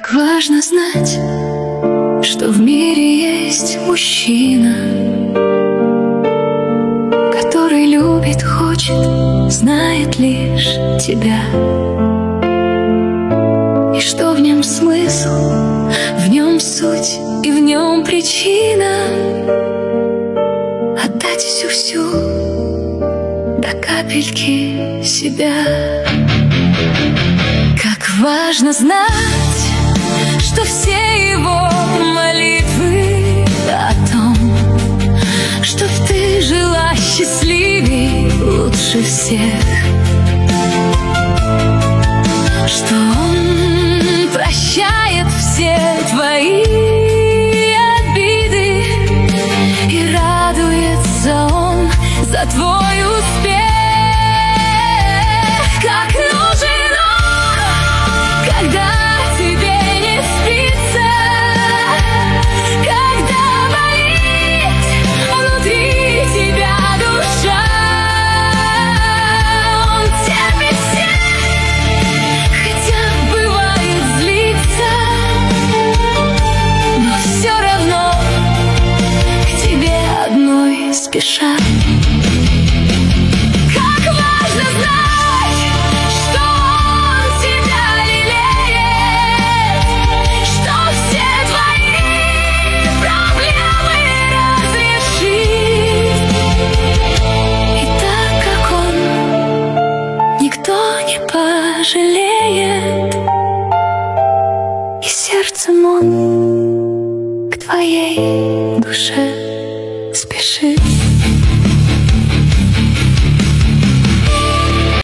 Как важно знать, что в мире есть мужчина, который любит, хочет, знает лишь тебя. И что в нем смысл, в нем суть и в нем причина отдать всю до капельки себя. Как важно знать, что все его молитвы о том, чтоб ты жила счастливей лучше всех, что он прощает все твои обиды, и радуется он за твой успех. Как нужен он, когда тебе не спится, когда болит внутри тебя душа. Он терпит всех, хотя бывает злится, но все равно к тебе одной спешат. Пожалеет, и сердцем он к твоей душе.